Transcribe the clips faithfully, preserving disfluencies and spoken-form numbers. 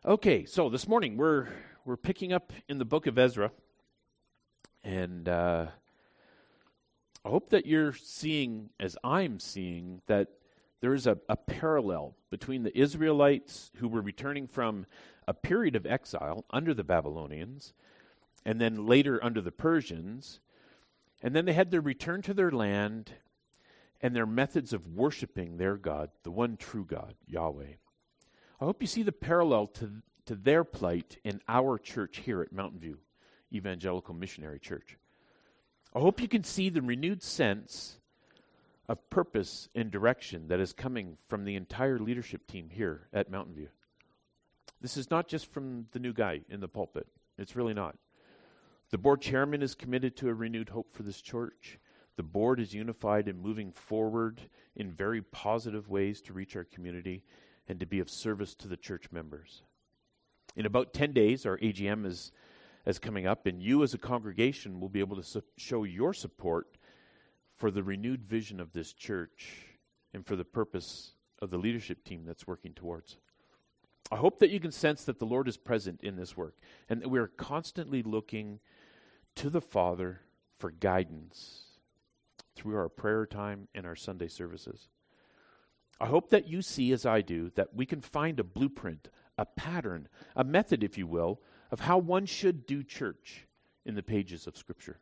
Okay, so this morning we're we're picking up in the book of Ezra, and uh, I hope that you're seeing, as I'm seeing, that there is a, a parallel between the Israelites who were returning from a period of exile under the Babylonians, and then later under the Persians, and then they had their return to their land and their methods of worshiping their God, the one true God, Yahweh. I hope you see the parallel to, to their plight in our church here at Mountain View Evangelical Missionary Church. I hope you can see the renewed sense of purpose and direction that is coming from the entire leadership team here at Mountain View. This is not just from the new guy in the pulpit. It's really not. The board chairman is committed to a renewed hope for this church. The board is unified and moving forward in very positive ways to reach our community and to be of service to the church members. In about ten days, our A G M is, is coming up, and you as a congregation will be able to su- show your support for the renewed vision of this church and for the purpose of the leadership team that's working towards. I hope that you can sense that the Lord is present in this work and that we are constantly looking to the Father for guidance through our prayer time and our Sunday services. I hope that you see, as I do, that we can find a blueprint, a pattern, a method, if you will, of how one should do church in the pages of Scripture.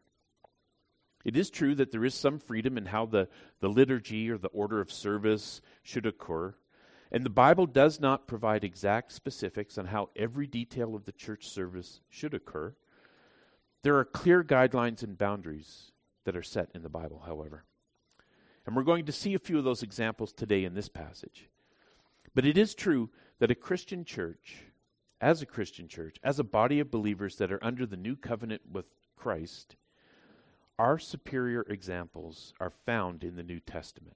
It is true that there is some freedom in how the, the liturgy or the order of service should occur, and the Bible does not provide exact specifics on how every detail of the church service should occur. There are clear guidelines and boundaries that are set in the Bible, however. And we're going to see a few of those examples today in this passage. But it is true that a Christian church, as a Christian church, as a body of believers that are under the new covenant with Christ, our superior examples are found in the New Testament.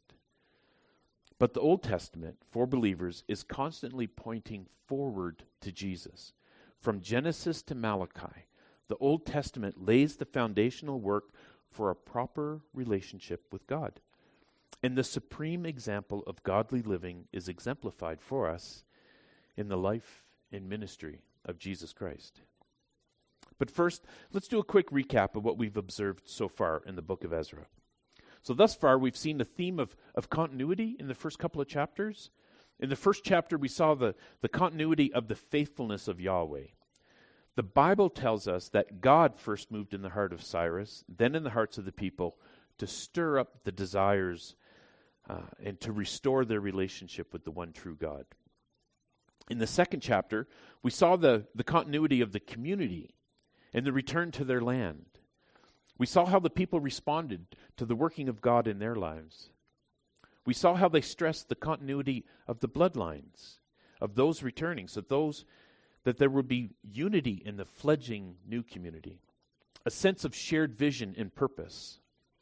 But the Old Testament, for believers, is constantly pointing forward to Jesus. From Genesis to Malachi, the Old Testament lays the foundational work for a proper relationship with God. And the supreme example of godly living is exemplified for us in the life and ministry of Jesus Christ. But first, let's do a quick recap of what we've observed so far in the book of Ezra. So thus far, we've seen the theme of, of continuity in the first couple of chapters. In the first chapter, we saw the, the continuity of the faithfulness of Yahweh. The Bible tells us that God first moved in the heart of Cyrus, then in the hearts of the people, to stir up the desires uh, and to restore their relationship with the one true God. In the second chapter, we saw the, the continuity of the community and the return to their land. We saw how the people responded to the working of God in their lives. We saw how they stressed the continuity of the bloodlines, of those returning, so those that there would be unity in the fledgling new community, a sense of shared vision and purpose,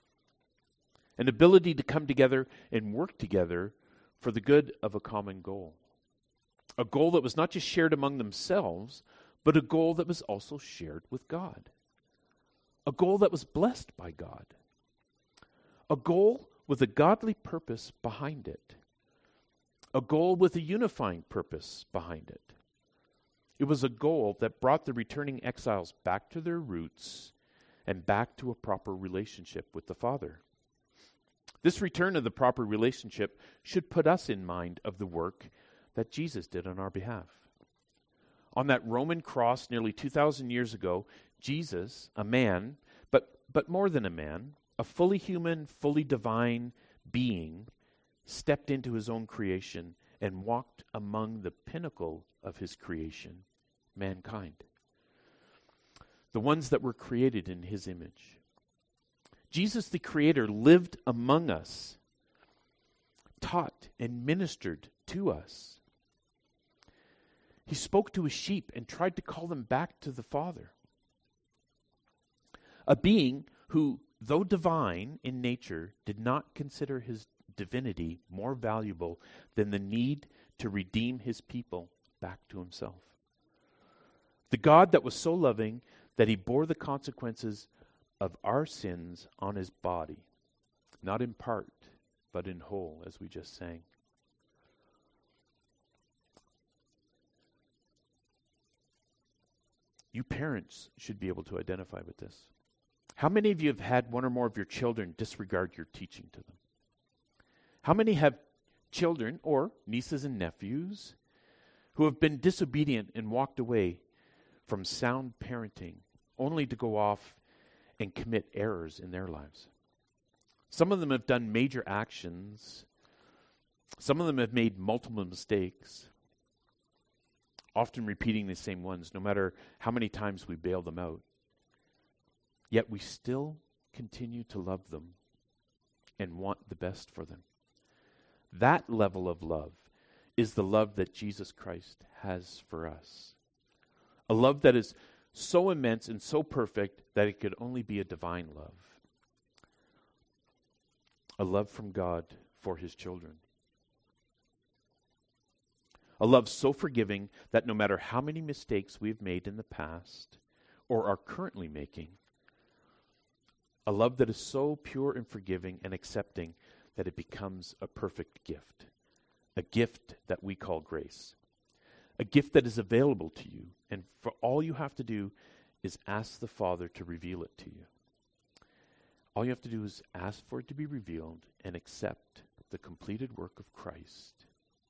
an ability to come together and work together for the good of a common goal. A goal that was not just shared among themselves, but a goal that was also shared with God. A goal that was blessed by God. A goal with a godly purpose behind it. A goal with a unifying purpose behind it. It was a goal that brought the returning exiles back to their roots and back to a proper relationship with the Father. This return of the proper relationship should put us in mind of the work that Jesus did on our behalf. On that Roman cross nearly two thousand years ago, Jesus, a man, but, but more than a man, a fully human, fully divine being, stepped into his own creation and walked among the pinnacle of his creation, mankind. The ones that were created in his image. Jesus the Creator lived among us, taught and ministered to us. He spoke to his sheep and tried to call them back to the Father. A being who, though divine in nature, did not consider his divinity more valuable than the need to redeem his people back to himself. The God that was so loving that he bore the consequences of our sins on his body, not in part, but in whole, as we just sang. You parents should be able to identify with this. How many of you have had one or more of your children disregard your teaching to them? How many have children or nieces and nephews who have been disobedient and walked away from sound parenting only to go off and commit errors in their lives? Some of them have done major actions. Some of them have made multiple mistakes, often repeating the same ones, no matter how many times we bail them out. Yet we still continue to love them and want the best for them. That level of love is the love that Jesus Christ has for us. A love that is so immense and so perfect that it could only be a divine love. A love from God for his children. A love so forgiving that no matter how many mistakes we've made in the past or are currently making, a love that is so pure and forgiving and accepting that it becomes a perfect gift. A gift that we call grace. A gift that is available to you. And for all you have to do is ask the Father to reveal it to you. All you have to do is ask for it to be revealed and accept the completed work of Christ.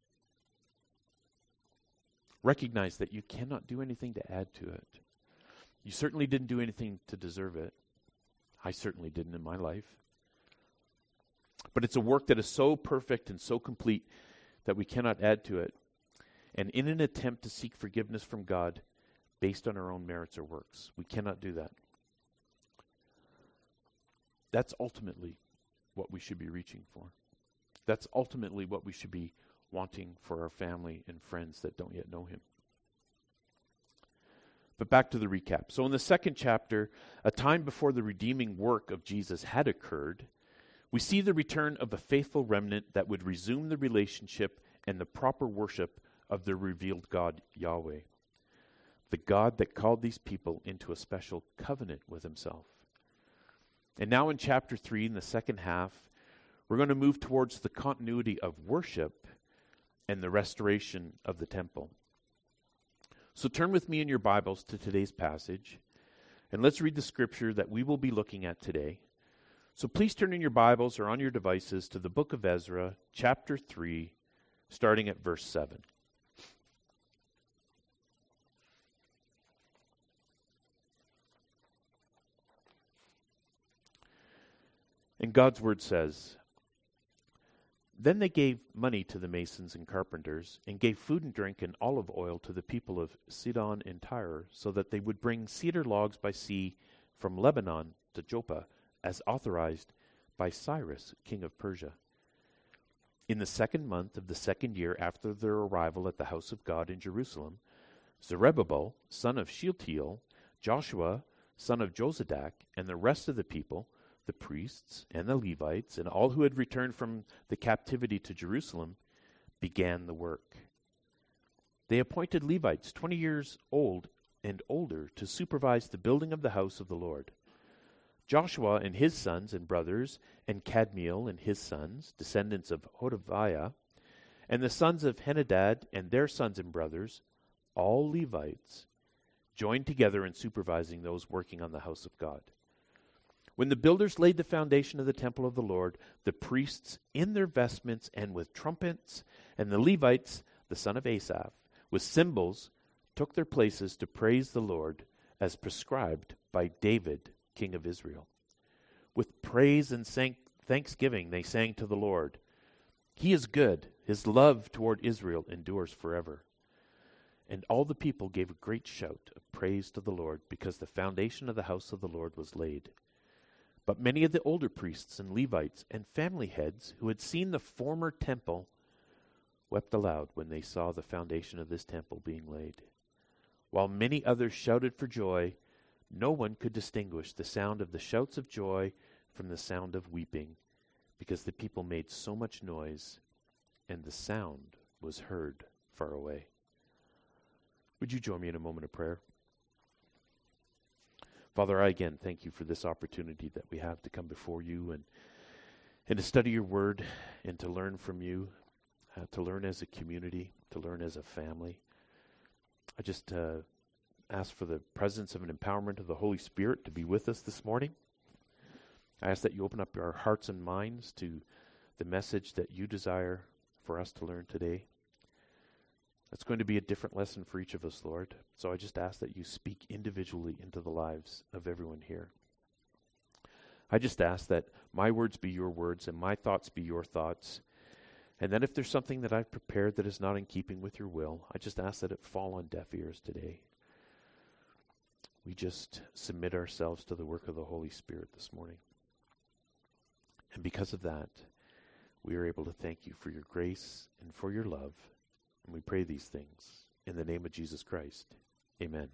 Recognize that you cannot do anything to add to it. You certainly didn't do anything to deserve it. I certainly didn't in my life. But it's a work that is so perfect and so complete that we cannot add to it. And in an attempt to seek forgiveness from God based on our own merits or works, we cannot do that. That's ultimately what we should be reaching for. That's ultimately what we should be wanting for our family and friends that don't yet know him. But back to the recap. So in the second chapter, a time before the redeeming work of Jesus had occurred, we see the return of a faithful remnant that would resume the relationship and the proper worship of the revealed God, Yahweh. The God that called these people into a special covenant with himself. And now in chapter three, in the second half, we're going to move towards the continuity of worship and the restoration of the temple. So turn with me in your Bibles to today's passage, and let's read the scripture that we will be looking at today. So please turn in your Bibles or on your devices to the book of Ezra, chapter three, starting at verse seven. And God's word says, "Then they gave money to the masons and carpenters, and gave food and drink and olive oil to the people of Sidon and Tyre, so that they would bring cedar logs by sea from Lebanon to Joppa, as authorized by Cyrus, king of Persia. In the second month of the second year after their arrival at the house of God in Jerusalem, Zerubbabel, son of Shealtiel, Joshua, son of Jozadak, and the rest of the people, the priests and the Levites, and all who had returned from the captivity to Jerusalem, began the work. They appointed Levites twenty years old and older to supervise the building of the house of the Lord. Joshua and his sons and brothers, and Kadmiel and his sons, descendants of Hodaviah, and the sons of Henadad and their sons and brothers, all Levites, joined together in supervising those working on the house of God. When the builders laid the foundation of the temple of the Lord, the priests in their vestments and with trumpets, and the Levites, the son of Asaph, with cymbals, took their places to praise the Lord as prescribed by David, king of Israel. With praise and thanksgiving they sang to the Lord. He is good, his love toward Israel endures forever. And all the people gave a great shout of praise to the Lord, because the foundation of the house of the Lord was laid. But many of the older priests and Levites and family heads who had seen the former temple wept aloud when they saw the foundation of this temple being laid. While many others shouted for joy, no one could distinguish the sound of the shouts of joy from the sound of weeping, because the people made so much noise, and the sound was heard far away." Would you join me in a moment of prayer? Father, I again thank you for this opportunity that we have to come before you and, and to study your word and to learn from you, uh, to learn as a community, to learn as a family. I just uh, ask for the presence of an empowerment of the Holy Spirit to be with us this morning. I ask that you open up our hearts and minds to the message that you desire for us to learn today. It's going to be a different lesson for each of us, Lord. So I just ask that you speak individually into the lives of everyone here. I just ask that my words be your words and my thoughts be your thoughts. And then if there's something that I've prepared that is not in keeping with your will, I just ask that it fall on deaf ears today. We just submit ourselves to the work of the Holy Spirit this morning. And because of that, we are able to thank you for your grace and for your love. And we pray these things in the name of Jesus Christ. Amen.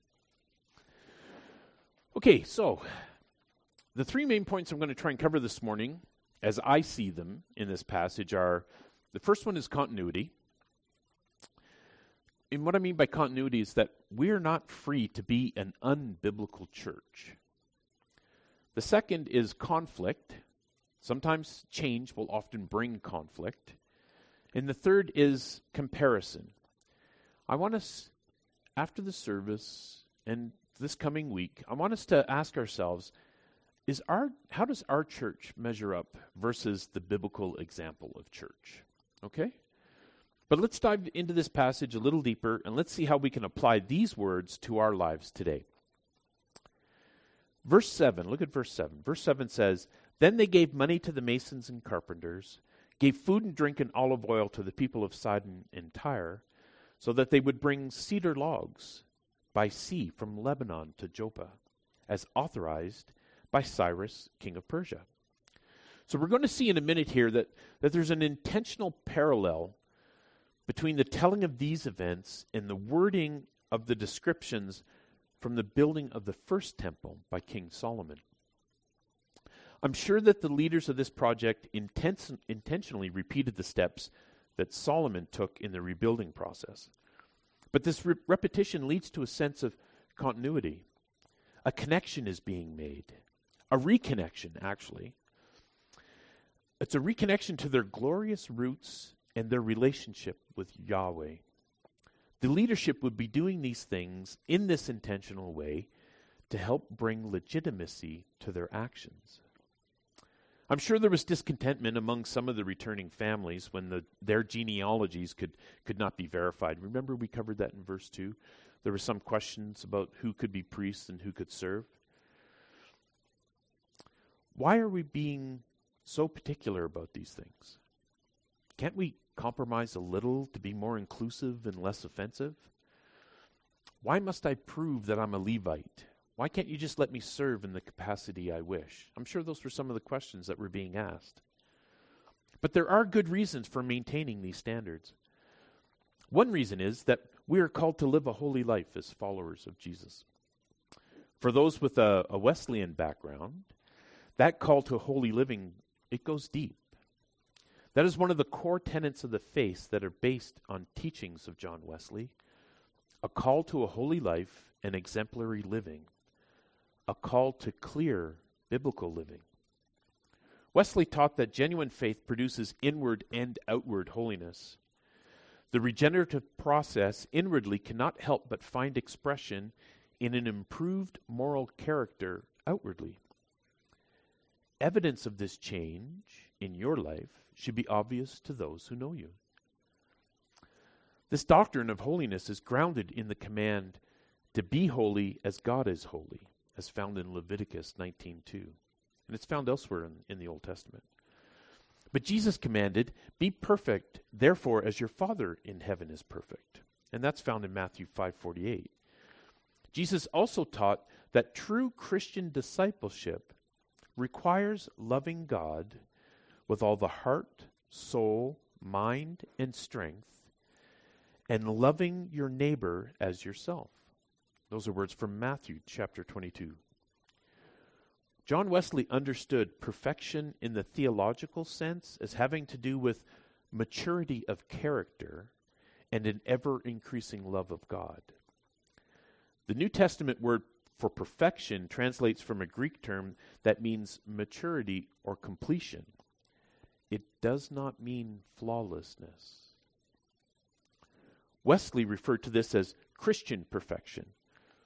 Okay, so the three main points I'm going to try and cover this morning, as I see them in this passage, are the first one is continuity. And what I mean by continuity is that we are not free to be an unbiblical church. The second is conflict. Sometimes change will often bring conflict. And the third is comparison. I want us, after the service and this coming week, I want us to ask ourselves, is our how does our church measure up versus the biblical example of church? Okay? But let's dive into this passage a little deeper, and let's see how we can apply these words to our lives today. Verse seven, look at verse seven. Verse seven says, "Then they gave money to the masons and carpenters, gave food and drink and olive oil to the people of Sidon and Tyre, so that they would bring cedar logs by sea from Lebanon to Joppa, as authorized by Cyrus, king of Persia." So we're going to see in a minute here that, that there's an intentional parallel between the telling of these events and the wording of the descriptions from the building of the first temple by King Solomon. I'm sure that the leaders of this project intens- intentionally repeated the steps that Solomon took in the rebuilding process. But this re- repetition leads to a sense of continuity. A connection is being made. A reconnection, actually. It's a reconnection to their glorious roots and their relationship with Yahweh. The leadership would be doing these things in this intentional way to help bring legitimacy to their actions. I'm sure there was discontentment among some of the returning families when the, their genealogies could, could not be verified. Remember we covered that in verse two? There were some questions about who could be priests and who could serve. Why are we being so particular about these things? Can't we compromise a little to be more inclusive and less offensive? Why must I prove that I'm a Levite? Why can't you just let me serve in the capacity I wish? I'm sure those were some of the questions that were being asked. But there are good reasons for maintaining these standards. One reason is that we are called to live a holy life as followers of Jesus. For those with a, a Wesleyan background, that call to holy living, it goes deep. That is one of the core tenets of the faith that are based on teachings of John Wesley. A call to a holy life and exemplary living. A call to clear biblical living. Wesley taught that genuine faith produces inward and outward holiness. The regenerative process inwardly cannot help but find expression in an improved moral character outwardly. Evidence of this change in your life should be obvious to those who know you. This doctrine of holiness is grounded in the command to be holy as God is holy, as found in Leviticus nineteen two. And it's found elsewhere in, in the Old Testament. But Jesus commanded, "Be perfect, therefore, as your Father in heaven is perfect." And that's found in Matthew five forty-eight. Jesus also taught that true Christian discipleship requires loving God with all the heart, soul, mind, and strength, and loving your neighbor as yourself. Those are words from Matthew chapter twenty-two. John Wesley understood perfection in the theological sense as having to do with maturity of character and an ever-increasing love of God. The New Testament word for perfection translates from a Greek term that means maturity or completion. It does not mean flawlessness. Wesley referred to this as Christian perfection,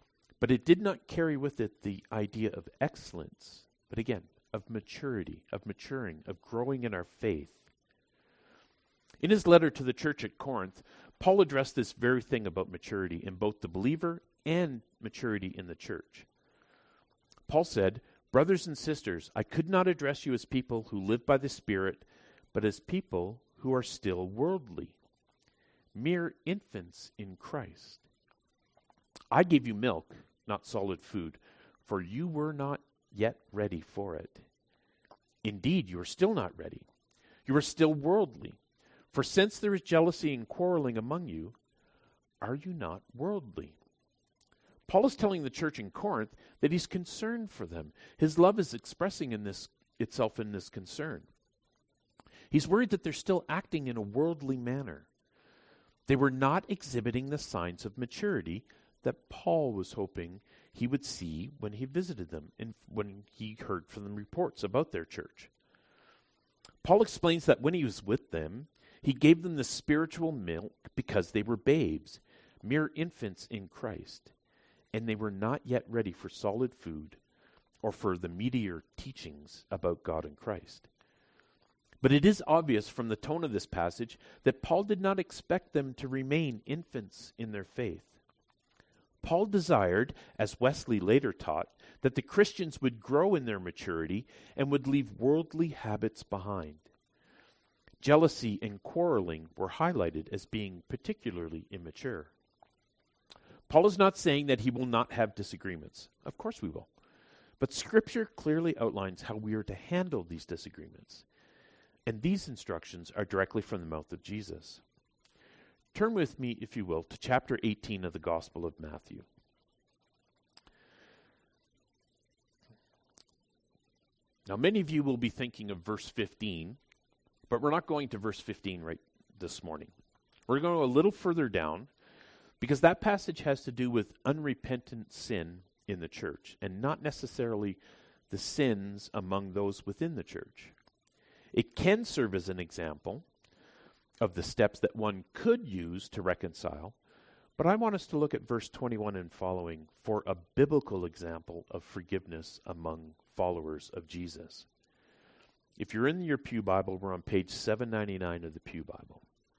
But it did not carry with it the idea of excellence, but again, of maturity, of maturing, of growing in our faith. In his letter to the church at Corinth, Paul addressed this very thing about maturity in both the believer and maturity in the church. Paul said, "Brothers and sisters, I could not address you as people who live by the Spirit, but as people who are still worldly, mere infants in Christ. I gave you milk, not solid food, for you were not yet ready for it. Indeed, you are still not ready. You are still worldly. For since there is jealousy and quarreling among you, are you not worldly?" Paul is telling the church in Corinth that he's concerned for them. His love is expressing in this itself in this concern. He's worried that they're still acting in a worldly manner. They were not exhibiting the signs of maturity that Paul was hoping he would see when he visited them and when he heard from them reports about their church. Paul explains that when he was with them, he gave them the spiritual milk because they were babes, mere infants in Christ, and they were not yet ready for solid food or for the meatier teachings about God and Christ. But it is obvious from the tone of this passage that Paul did not expect them to remain infants in their faith. Paul desired, as Wesley later taught, that the Christians would grow in their maturity and would leave worldly habits behind. Jealousy and quarreling were highlighted as being particularly immature. Paul is not saying that he will not have disagreements. Of course we will. But Scripture clearly outlines how we are to handle these disagreements. And these instructions are directly from the mouth of Jesus. Turn with me, if you will, to chapter eighteen of the Gospel of Matthew. Now, many of you will be thinking of verse fifteen, but we're not going to verse fifteen right this morning. We're going to go a little further down, because that passage has to do with unrepentant sin in the church, and not necessarily the sins among those within the church. It can serve as an example of the steps that one could use to reconcile, but I want us to look at verse twenty-one and following for a biblical example of forgiveness among followers of Jesus. If you're in your Pew Bible, we're on page seven ninety-nine of the Pew Bible.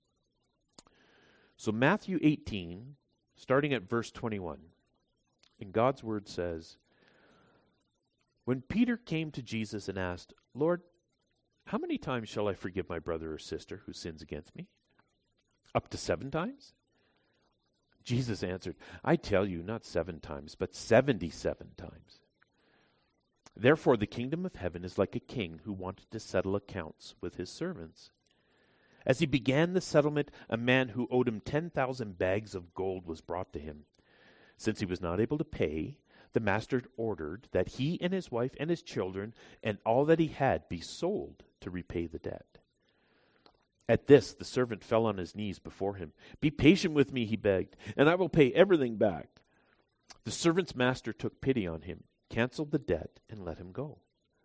So Matthew eighteen, starting at verse twenty-one, and God's word says, "When Peter came to Jesus and asked, 'Lord, how many times shall I forgive my brother or sister who sins against me? Up to seven times?' Jesus answered, 'I tell you, not seven times, but seventy-seven times. Therefore the kingdom of heaven is like a king who wanted to settle accounts with his servants. As he began the settlement, a man who owed him ten thousand bags of gold was brought to him. Since he was not able to pay, the master ordered that he and his wife and his children and all that he had be sold to repay the debt. At this, the servant fell on his knees before him. 'Be patient with me,' he begged, 'and I will pay everything back.' The servant's master took pity on him, canceled the debt, and let him go.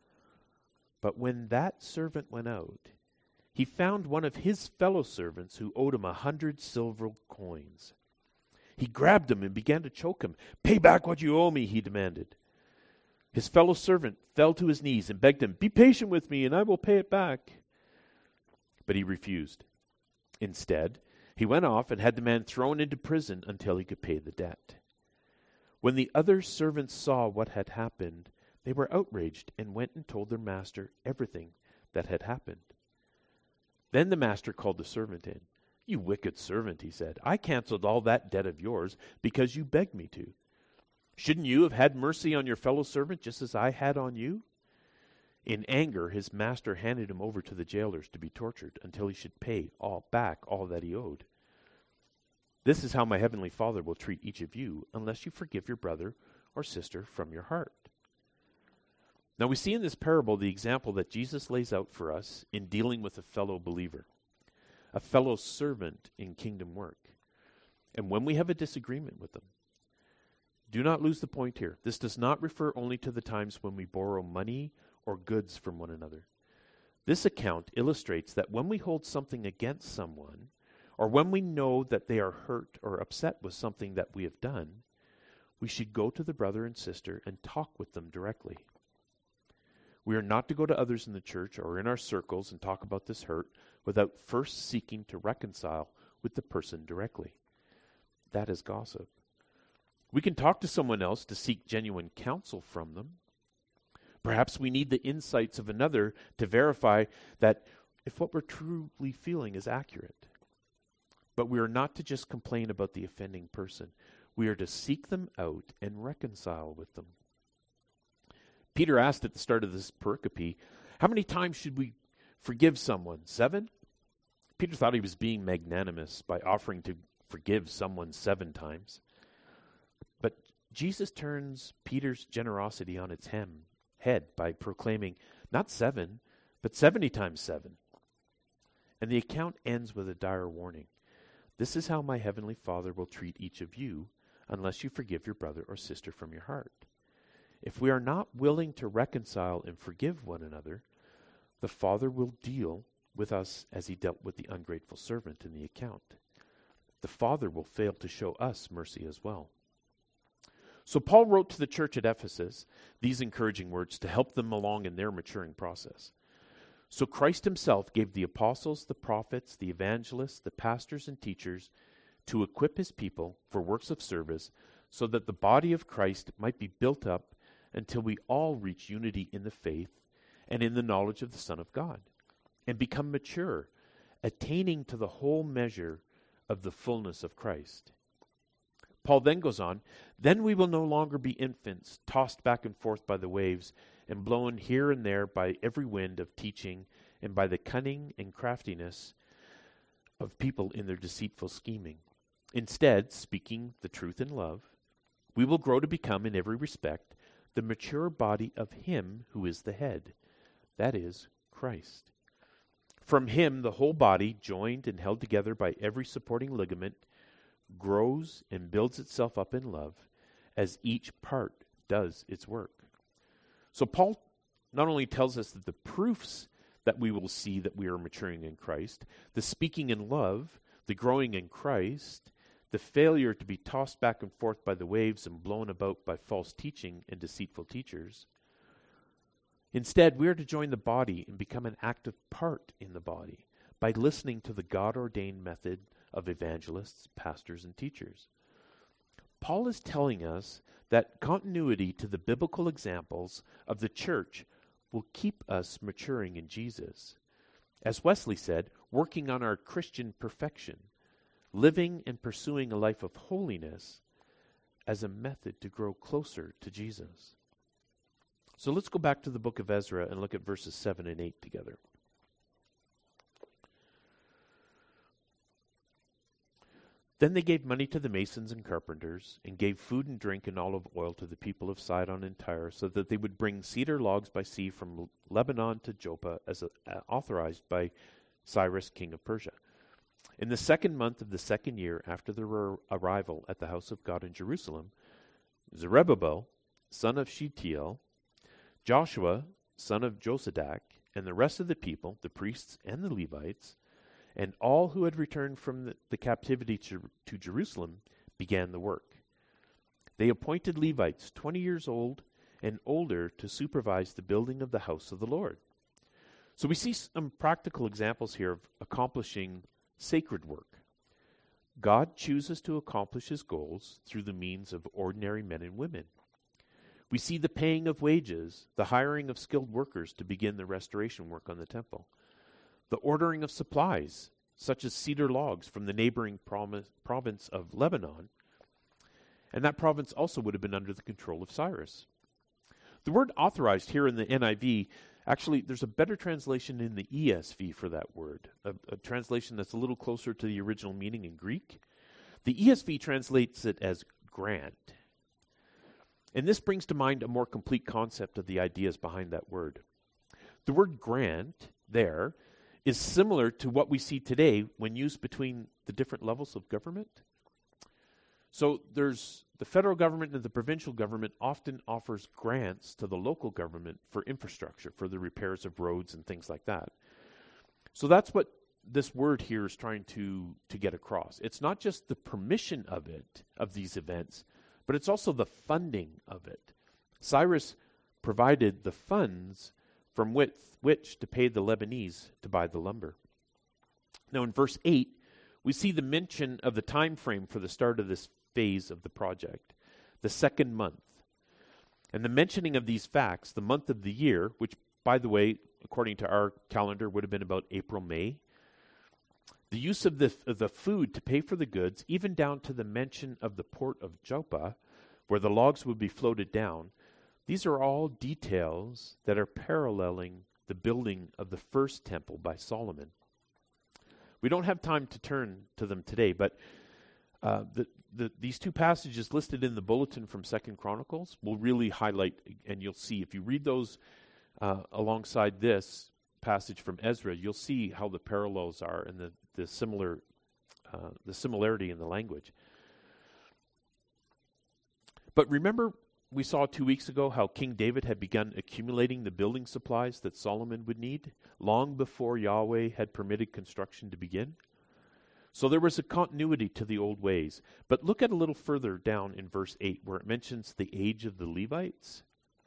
But when that servant went out, he found one of his fellow servants who owed him a hundred silver coins. He grabbed him and began to choke him. 'Pay back what you owe me,' he demanded. His fellow servant fell to his knees and begged him, 'Be patient with me, and I will pay it back.' But he refused. Instead, he went off and had the man thrown into prison until he could pay the debt. When the other servants saw what had happened, they were outraged and went and told their master everything that had happened. Then the master called the servant in. 'You wicked servant,' he said, 'I canceled all that debt of yours because you begged me to. Shouldn't you have had mercy on your fellow servant just as I had on you?' In anger, his master handed him over to the jailers to be tortured until he should pay all back all that he owed. This is how my heavenly Father will treat each of you unless you forgive your brother or sister from your heart." Now we see in this parable the example that Jesus lays out for us in dealing with a fellow believer, a fellow servant in kingdom work. And when we have a disagreement with them, do not lose the point here. This does not refer only to the times when we borrow money or goods from one another. This account illustrates that when we hold something against someone, or when we know that they are hurt or upset with something that we have done, we should go to the brother and sister and talk with them directly. We are not to go to others in the church or in our circles and talk about this hurt without first seeking to reconcile with the person directly. That is gossip. We can talk to someone else to seek genuine counsel from them. Perhaps we need the insights of another to verify that if what we're truly feeling is accurate. But we are not to just complain about the offending person. We are to seek them out and reconcile with them. Peter asked at the start of this pericope, how many times should we forgive someone? Seven? Peter thought he was being magnanimous by offering to forgive someone seven times. But Jesus turns Peter's generosity on its hem, head by proclaiming not seven, but seventy times seven. And the account ends with a dire warning. This is how my heavenly Father will treat each of you unless you forgive your brother or sister from your heart. If we are not willing to reconcile and forgive one another, the Father will deal with us as he dealt with the ungrateful servant in the account. The Father will fail to show us mercy as well. So Paul wrote to the church at Ephesus these encouraging words to help them along in their maturing process. So Christ himself gave the apostles, the prophets, the evangelists, the pastors and teachers to equip his people for works of service so that the body of Christ might be built up until we all reach unity in the faith and in the knowledge of the Son of God, and become mature, attaining to the whole measure of the fullness of Christ. Paul then goes on, then we will no longer be infants, tossed back and forth by the waves, and blown here and there by every wind of teaching, and by the cunning and craftiness of people in their deceitful scheming. Instead, speaking the truth in love, we will grow to become in every respect the mature body of him who is the head, that is, Christ. From him the whole body, joined and held together by every supporting ligament, grows and builds itself up in love as each part does its work. So Paul not only tells us that the proofs that we will see that we are maturing in Christ, the speaking in love, the growing in Christ, the failure to be tossed back and forth by the waves and blown about by false teaching and deceitful teachers. Instead, we are to join the body and become an active part in the body by listening to the God-ordained method of evangelists, pastors, and teachers. Paul is telling us that continuity to the biblical examples of the church will keep us maturing in Jesus. As Wesley said, working on our Christian perfection, living and pursuing a life of holiness as a method to grow closer to Jesus. So let's go back to the book of Ezra and look at verses seven and eight together. Then they gave money to the masons and carpenters, and gave food and drink and olive oil to the people of Sidon and Tyre, so that they would bring cedar logs by sea from Lebanon to Joppa, as a, uh, authorized by Cyrus, king of Persia. In the second month of the second year after their arrival at the house of God in Jerusalem, Zerubbabel, son of Shealtiel, Joshua, son of Josadak, and the rest of the people, the priests and the Levites, and all who had returned from the, the captivity to, to Jerusalem, began the work. They appointed Levites twenty years old and older to supervise the building of the house of the Lord. So we see some practical examples here of accomplishing sacred work. God chooses to accomplish his goals through the means of ordinary men and women. We see the paying of wages, the hiring of skilled workers to begin the restoration work on the temple, the ordering of supplies, such as cedar logs from the neighboring promise, province of Lebanon, and that province also would have been under the control of Cyrus. The word authorized here in the N I V, actually, there's a better translation in the E S V for that word, a, a translation that's a little closer to the original meaning in Greek. The E S V translates it as grant. And this brings to mind a more complete concept of the ideas behind that word. The word grant there is similar to what we see today when used between the different levels of government. So there's the federal government and the provincial government often offers grants to the local government for infrastructure, for the repairs of roads and things like that. So that's what this word here is trying to, to get across. It's not just the permission of it, of these events, but it's also the funding of it. Cyrus provided the funds from which, which to pay the Lebanese to buy the lumber. Now in verse eight, we see the mention of the time frame for the start of this phase of the project, the second month. And the mentioning of these facts, the month of the year, which, by the way, according to our calendar, would have been about April, May. The use of the, of the food to pay for the goods, even down to the mention of the port of Joppa, where the logs would be floated down, these are all details that are paralleling the building of the first temple by Solomon. We don't have time to turn to them today, but uh, the, the, these two passages listed in the bulletin from Second Chronicles will really highlight, and you'll see, if you read those uh, alongside this passage from Ezra, you'll see how the parallels are and the, the similar, uh, the similarity in the language. But remember, we saw two weeks ago how King David had begun accumulating the building supplies that Solomon would need long before Yahweh had permitted construction to begin. So there was a continuity to the old ways. But look at a little further down in verse eight where it mentions the age of the Levites.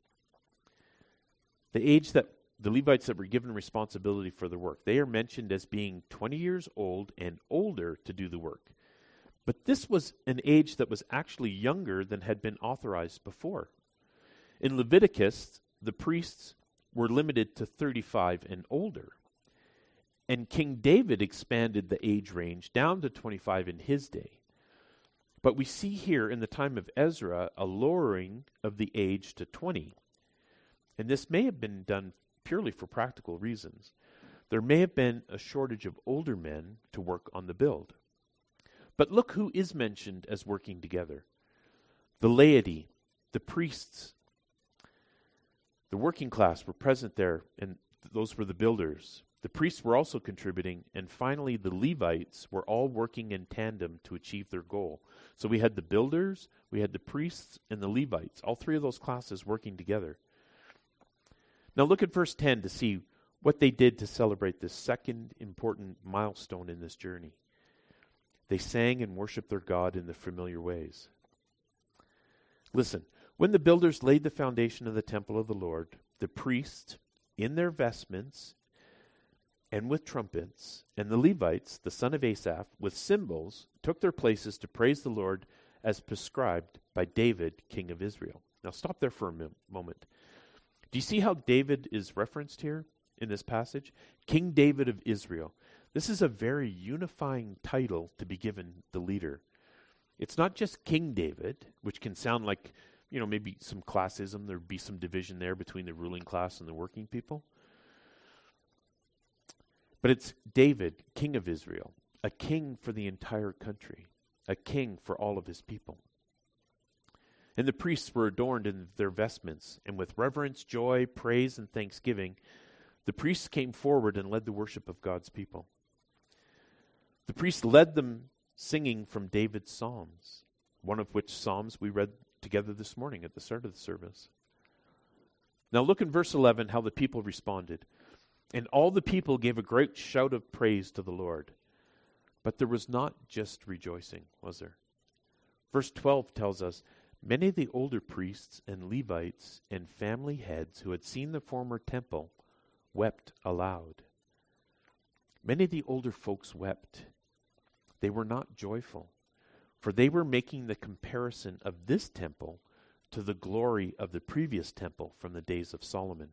The age that the Levites that were given responsibility for the work. They are mentioned as being twenty years old and older to do the work. But this was an age that was actually younger than had been authorized before. In Leviticus, the priests were limited to thirty-five and older. And King David expanded the age range down to twenty-five in his day. But we see here in the time of Ezra a lowering of the age to twenty. And this may have been done purely for practical reasons. There may have been a shortage of older men to work on the build. But look who is mentioned as working together. The laity, the priests, the working class were present there, and those were the builders. The priests were also contributing, and finally the Levites were all working in tandem to achieve their goal. So we had the builders, we had the priests, and the Levites, all three of those classes working together. Now look at verse ten to see what they did to celebrate this second important milestone in this journey. They sang and worshiped their God in the familiar ways. Listen, when the builders laid the foundation of the temple of the Lord, the priests, in their vestments and with trumpets, and the Levites, the son of Asaph, with cymbals, took their places to praise the Lord as prescribed by David, king of Israel. Now stop there for a mi- moment. Do you see how David is referenced here in this passage? King David of Israel. This is a very unifying title to be given the leader. It's not just King David, which can sound like, you know, maybe some classism. There'd be some division there between the ruling class and the working people. But it's David, king of Israel, a king for the entire country, a king for all of his people. And the priests were adorned in their vestments, and with reverence, joy, praise, and thanksgiving, the priests came forward and led the worship of God's people. The priests led them singing from David's Psalms, one of which Psalms we read together this morning at the start of the service. Now look in verse eleven how the people responded. And all the people gave a great shout of praise to the Lord. But there was not just rejoicing, was there? Verse twelve tells us, many of the older priests and Levites and family heads who had seen the former temple wept aloud. Many of the older folks wept. They were not joyful, for they were making the comparison of this temple to the glory of the previous temple from the days of Solomon.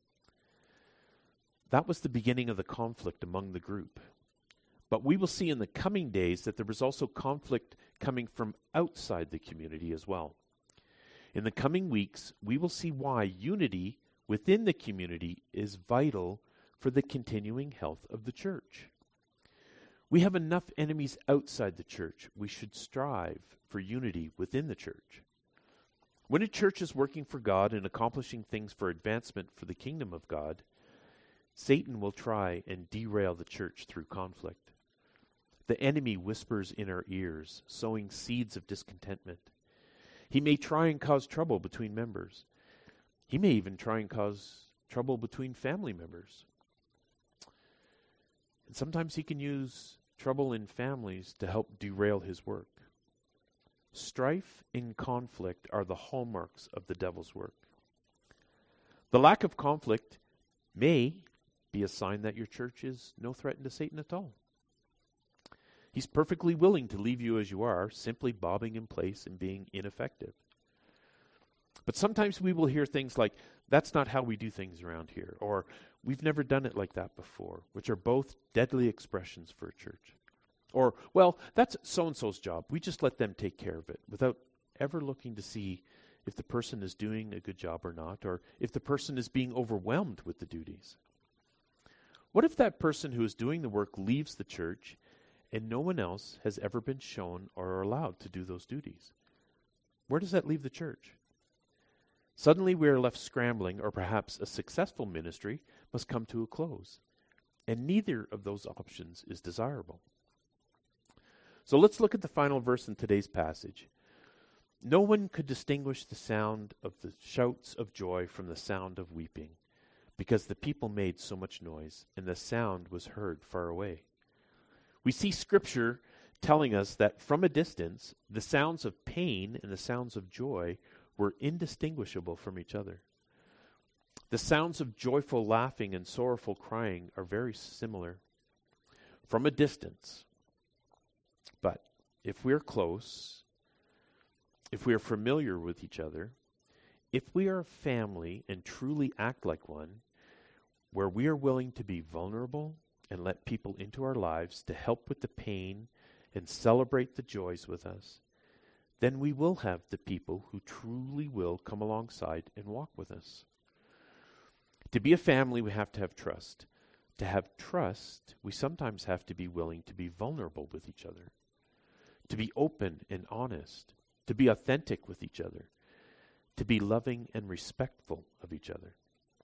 That was the beginning of the conflict among the group. But we will see in the coming days that there was also conflict coming from outside the community as well. In the coming weeks, we will see why unity within the community is vital for the continuing health of the church. We have enough enemies outside the church. We should strive for unity within the church. When a church is working for God and accomplishing things for advancement for the kingdom of God, Satan will try and derail the church through conflict. The enemy whispers in our ears, sowing seeds of discontentment. He may try and cause trouble between members. He may even try and cause trouble between family members. And sometimes he can use trouble in families to help derail his work. strife and conflict are the hallmarks of the devil's work. The lack of conflict may be a sign that your church is no threat to Satan at all. He's perfectly willing to leave you as you are, simply bobbing in place and being ineffective. But sometimes we will hear things like, that's not how we do things around here, or we've never done it like that before, which are both deadly expressions for a church. Or, well, that's so-and-so's job. We just let them take care of it without ever looking to see if the person is doing a good job or not, or if the person is being overwhelmed with the duties. What if that person who is doing the work leaves the church and no one else has ever been shown or allowed to do those duties? Where does that leave the church? Suddenly we are left scrambling, or perhaps a successful ministry must come to a close. And neither of those options is desirable. So let's look at the final verse in today's passage. No one could distinguish the sound of the shouts of joy from the sound of weeping, because the people made so much noise, and the sound was heard far away. We see Scripture telling us that from a distance, the sounds of pain and the sounds of joy were indistinguishable from each other. The sounds of joyful laughing and sorrowful crying are very similar from a distance. But if we're close, if we are familiar with each other, if we are a family and truly act like one, where we are willing to be vulnerable and let people into our lives to help with the pain and celebrate the joys with us, then we will have the people who truly will come alongside and walk with us. To be a family, we have to have trust. To have trust, we sometimes have to be willing to be vulnerable with each other, to be open and honest, to be authentic with each other, to be loving and respectful of each other.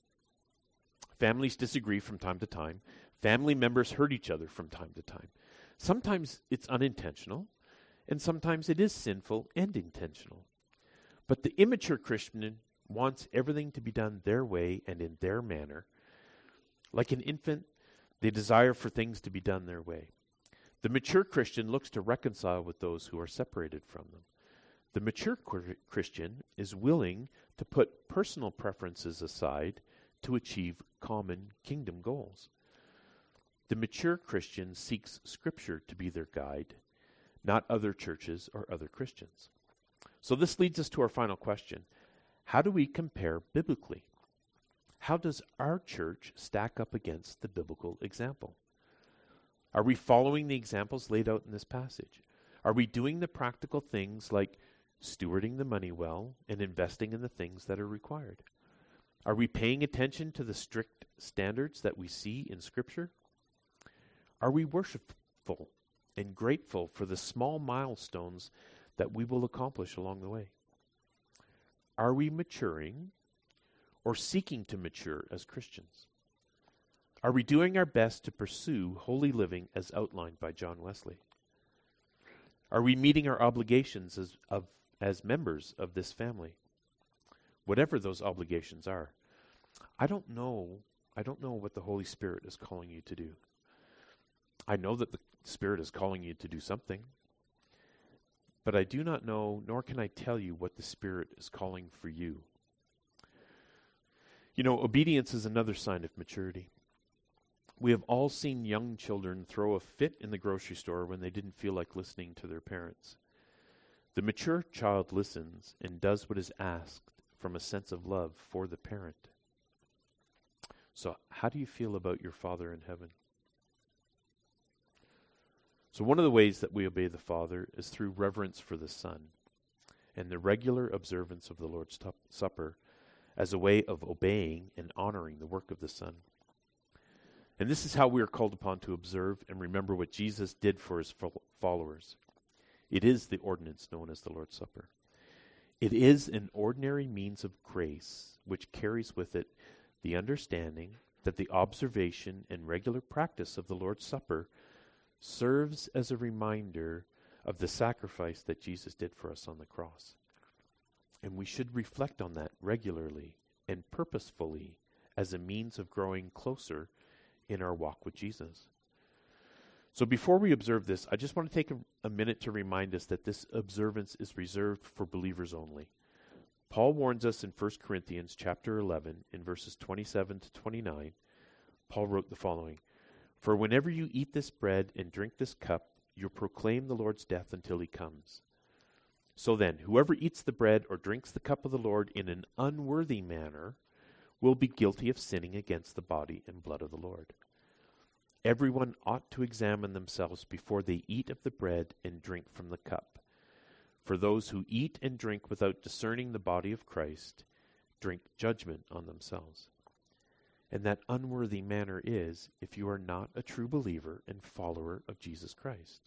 Families disagree from time to time. Family members hurt each other from time to time. Sometimes it's unintentional, and sometimes it is sinful and intentional. But the immature Christian wants everything to be done their way and in their manner. Like an infant, they desire for things to be done their way. The mature Christian looks to reconcile with those who are separated from them. The mature Christian is willing to put personal preferences aside to achieve common kingdom goals. The mature Christian seeks Scripture to be their guide, not other churches or other Christians. So this leads us to our final question. How do we compare biblically? How does our church stack up against the biblical example? Are we following the examples laid out in this passage? Are we doing the practical things like stewarding the money well and investing in the things that are required? Are we paying attention to the strict standards that we see in Scripture? Are we worshipful and grateful for the small milestones that we will accomplish along the way? Are we maturing or seeking to mature as Christians? Are we doing our best to pursue holy living as outlined by John Wesley? Are we meeting our obligations as, of, as members of this family? Whatever those obligations are. I don't know, I don't know what the Holy Spirit is calling you to do. I know that the Spirit is calling you to do something, but I do not know, nor can I tell you what the Spirit is calling for you. You know, obedience is another sign of maturity. We have all seen young children throw a fit in the grocery store when they didn't feel like listening to their parents. The mature child listens and does what is asked from a sense of love for the parent. So how do you feel about your Father in heaven? So one of the ways that we obey the Father is through reverence for the Son and the regular observance of the Lord's tu- Supper as a way of obeying and honoring the work of the Son. And this is how we are called upon to observe and remember what Jesus did for his fo- followers. It is the ordinance known as the Lord's Supper. It is an ordinary means of grace which carries with it the understanding that the observation and regular practice of the Lord's Supper serves as a reminder of the sacrifice that Jesus did for us on the cross. And we should reflect on that regularly and purposefully as a means of growing closer in our walk with Jesus. So before we observe this, I just want to take a, a minute to remind us that this observance is reserved for believers only. Paul warns us in First Corinthians chapter eleven, in verses twenty-seven to twenty-nine. Paul wrote the following, "For whenever you eat this bread and drink this cup, you proclaim the Lord's death until he comes. So then, whoever eats the bread or drinks the cup of the Lord in an unworthy manner will be guilty of sinning against the body and blood of the Lord. Everyone ought to examine themselves before they eat of the bread and drink from the cup. For those who eat and drink without discerning the body of Christ drink judgment on themselves. And that unworthy manner is if you are not a true believer and follower of Jesus Christ."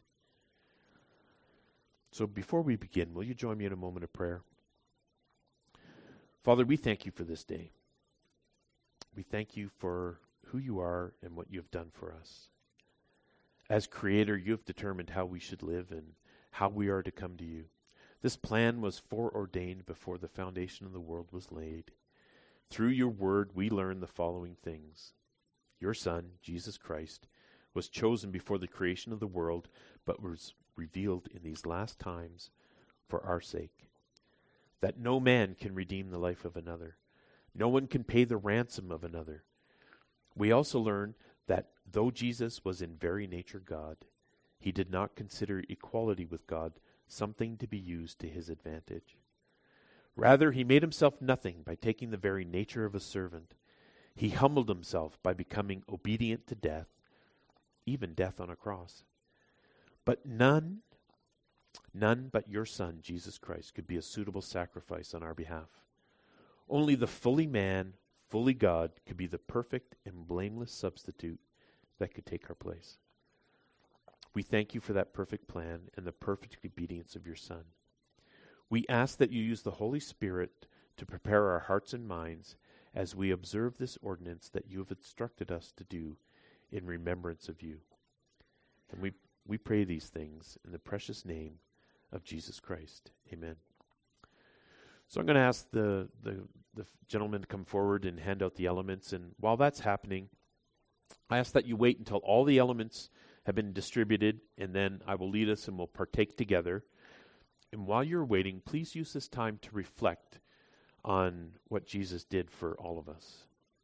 So before we begin, will you join me in a moment of prayer? Father, we thank you for this day. We thank you for who you are and what you have done for us. As Creator, you have determined how we should live and how we are to come to you. This plan was foreordained before the foundation of the world was laid. Through your word, we learn the following things. Your Son, Jesus Christ, was chosen before the creation of the world, but was revealed in these last times for our sake. That no man can redeem the life of another. No one can pay the ransom of another. We also learn that though Jesus was in very nature God, he did not consider equality with God something to be used to his advantage. Rather, he made himself nothing by taking the very nature of a servant. He humbled himself by becoming obedient to death, even death on a cross. But none, none but your Son, Jesus Christ, could be a suitable sacrifice on our behalf. Only the fully man, fully God could be the perfect and blameless substitute that could take our place. We thank you for that perfect plan and the perfect obedience of your Son. We ask that you use the Holy Spirit to prepare our hearts and minds as we observe this ordinance that you have instructed us to do in remembrance of you. And we, we pray these things in the precious name of Jesus Christ. Amen. So I'm going to ask the, the, the gentleman to come forward and hand out the elements. And while that's happening, I ask that you wait until all the elements have been distributed, and then I will lead us and we'll partake together. And while you're waiting, please use this time to reflect on what Jesus did for all of us.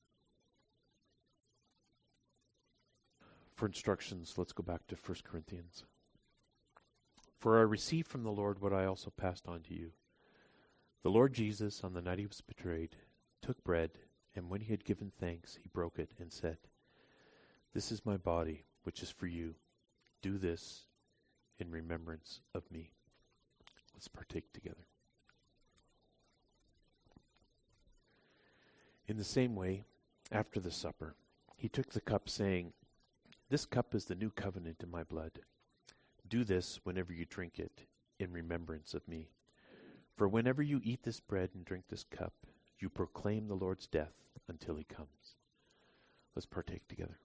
For instructions, let's go back to First Corinthians. "For I received from the Lord what I also passed on to you. The Lord Jesus, on the night he was betrayed, took bread, and when he had given thanks, he broke it and said, 'This is my body, which is for you. Do this in remembrance of me.'" Let's partake together. In the same way, after the supper, he took the cup, saying, "This cup is the new covenant in my blood. Do this whenever you drink it in remembrance of me. For whenever you eat this bread and drink this cup, you proclaim the Lord's death until he comes." Let's partake together.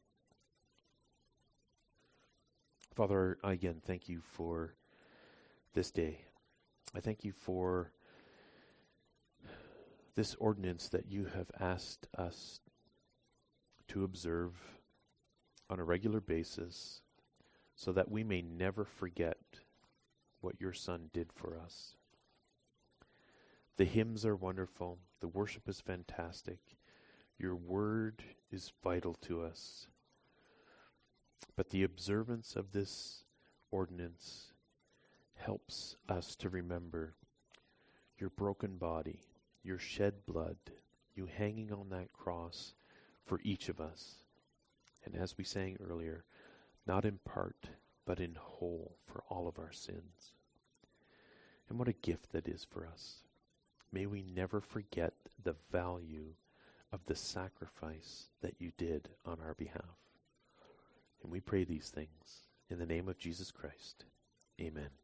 Father, I again thank you for this day. I thank you for this ordinance that you have asked us to observe on a regular basis so that we may never forget what your Son did for us. The hymns are wonderful. The worship is fantastic. Your word is vital to us. But the observance of this ordinance helps us to remember your broken body, your shed blood, you hanging on that cross for each of us. And as we sang earlier, not in part, but in whole for all of our sins. And what a gift that is for us. May we never forget the value of the sacrifice that you did on our behalf. And we pray these things in the name of Jesus Christ. Amen.